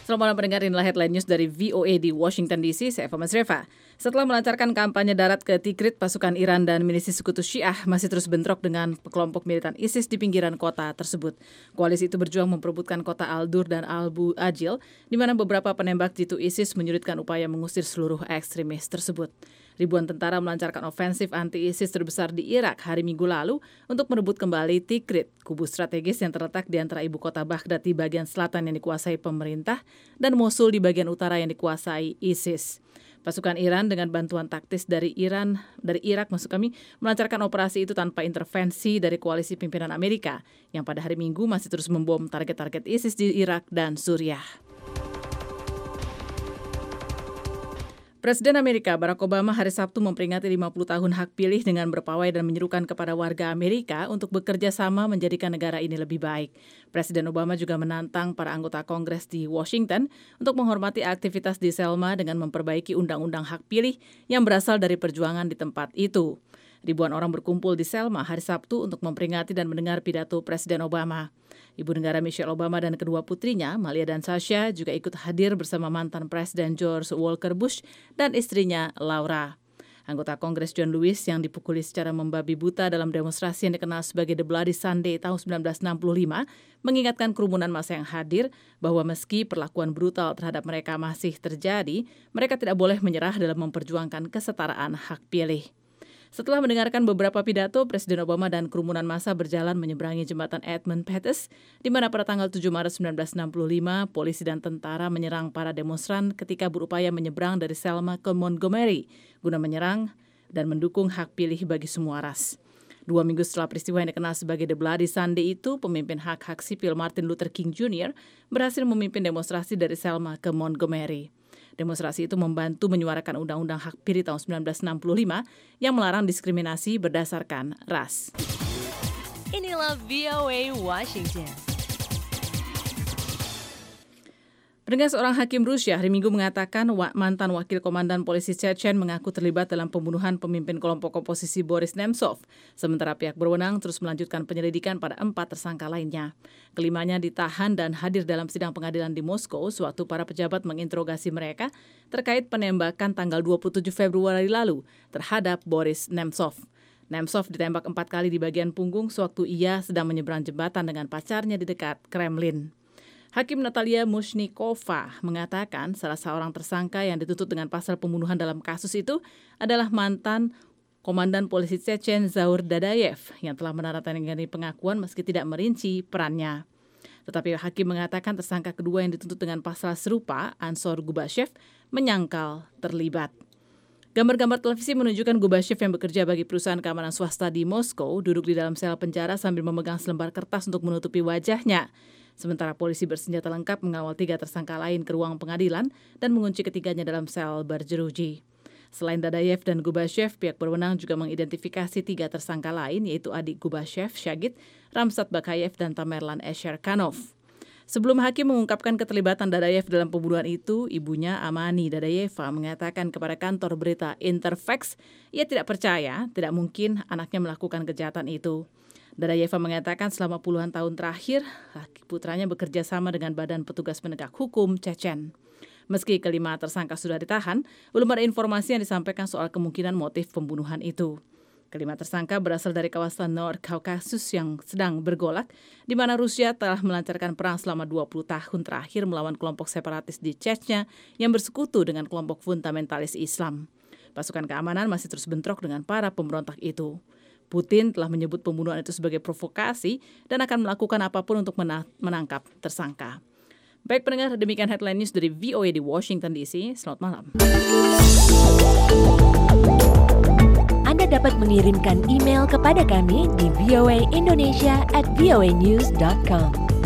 Selamat malam pendengar, inilah headline news dari VOA di Washington DC, saya Eva Masreva. Setelah melancarkan kampanye darat ke Tikrit, pasukan Iran dan milisi sekutu Syiah masih terus bentrok dengan kelompok militan ISIS di pinggiran kota tersebut. Koalisi itu berjuang memperebutkan kota Al-Dur dan Al-Bu Ajil, di mana beberapa penembak jitu ISIS menyulitkan upaya mengusir seluruh ekstremis tersebut. Ribuan tentara melancarkan ofensif anti-ISIS terbesar di Irak hari Minggu lalu untuk merebut kembali Tikrit, kubu strategis yang terletak di antara ibu kota Baghdad di bagian selatan yang dikuasai pemerintah dan Mosul di bagian utara yang dikuasai ISIS. Pasukan Iran dengan bantuan taktis dari Irak melancarkan operasi itu tanpa intervensi dari koalisi pimpinan Amerika yang pada hari Minggu masih terus membom target-target ISIS di Irak dan Suriah. Presiden Amerika Barack Obama hari Sabtu memperingati 50 tahun hak pilih dengan berpawai dan menyerukan kepada warga Amerika untuk bekerja sama menjadikan negara ini lebih baik. Presiden Obama juga menantang para anggota Kongres di Washington untuk menghormati aktivitas di Selma dengan memperbaiki undang-undang hak pilih yang berasal dari perjuangan di tempat itu. Ribuan orang berkumpul di Selma hari Sabtu untuk memperingati dan mendengar pidato Presiden Obama. Ibu negara Michelle Obama dan kedua putrinya, Malia dan Sasha, juga ikut hadir bersama mantan Presiden George Walker Bush dan istrinya Laura. Anggota Kongres John Lewis yang dipukuli secara membabi buta dalam demonstrasi yang dikenal sebagai The Bloody Sunday tahun 1965 mengingatkan kerumunan massa yang hadir bahwa meski perlakuan brutal terhadap mereka masih terjadi, mereka tidak boleh menyerah dalam memperjuangkan kesetaraan hak pilih. Setelah mendengarkan beberapa pidato, Presiden Obama dan kerumunan massa berjalan menyeberangi jembatan Edmund Pettus, di mana pada tanggal 7 Maret 1965, polisi dan tentara menyerang para demonstran ketika berupaya menyeberang dari Selma ke Montgomery, guna menyerang dan mendukung hak pilih bagi semua ras. 2 minggu setelah peristiwa yang dikenal sebagai The Bloody Sunday itu, pemimpin hak-hak sipil Martin Luther King Jr. berhasil memimpin demonstrasi dari Selma ke Montgomery. Demonstrasi itu membantu menyuarakan Undang-Undang Hak Pilih tahun 1965 yang melarang diskriminasi berdasarkan ras. Inilah VOA Washington. Pendengar, seorang hakim Rusia hari Minggu mengatakan mantan wakil komandan polisi Chechen mengaku terlibat dalam pembunuhan pemimpin kelompok oposisi Boris Nemtsov. Sementara pihak berwenang terus melanjutkan penyelidikan pada 4 tersangka lainnya. Kelimanya ditahan dan hadir dalam sidang pengadilan di Moskow sewaktu para pejabat menginterogasi mereka terkait penembakan tanggal 27 Februari lalu terhadap Boris Nemtsov. Nemtsov ditembak 4 kali di bagian punggung sewaktu ia sedang menyeberang jembatan dengan pacarnya di dekat Kremlin. Hakim Natalia Mushnikova mengatakan salah seorang tersangka yang dituntut dengan pasal pembunuhan dalam kasus itu adalah mantan komandan polisi Chechen Zaur Dadayev yang telah menandatangani pengakuan meski tidak merinci perannya. Tetapi hakim mengatakan tersangka kedua yang dituntut dengan pasal serupa, Ansor Gubashev, menyangkal terlibat. Gambar-gambar televisi menunjukkan Gubashev yang bekerja bagi perusahaan keamanan swasta di Moskow duduk di dalam sel penjara sambil memegang selembar kertas untuk menutupi wajahnya. Sementara polisi bersenjata lengkap mengawal 3 tersangka lain ke ruang pengadilan dan mengunci ketiganya dalam sel berjeruji. Selain Dadayev dan Gubashev, pihak berwenang juga mengidentifikasi 3 tersangka lain, yaitu adik Gubashev, Shagit, Ramsat Bakayev, dan Tamerlan Esherkanov. Sebelum hakim mengungkapkan keterlibatan Dadayev dalam pembunuhan itu, ibunya Amani Dadayeva mengatakan kepada kantor berita Interfax, ia tidak percaya, tidak mungkin anaknya melakukan kejahatan itu. Dadayeva mengatakan selama puluhan tahun terakhir, putranya bekerja sama dengan Badan Petugas Penegak Hukum Chechen. Meski kelima tersangka sudah ditahan, belum ada informasi yang disampaikan soal kemungkinan motif pembunuhan itu. Kelima tersangka berasal dari kawasan North Caucasus yang sedang bergolak, di mana Rusia telah melancarkan perang selama 20 tahun terakhir melawan kelompok separatis di Chechnya yang bersekutu dengan kelompok fundamentalis Islam. Pasukan keamanan masih terus bentrok dengan para pemberontak itu. Putin telah menyebut pembunuhan itu sebagai provokasi dan akan melakukan apapun untuk menangkap tersangka. Baik pendengar, demikian headline news dari VOA di Washington DC. Selamat malam. Anda dapat mengirimkan email kepada kami di voaindonesia@voanews.com.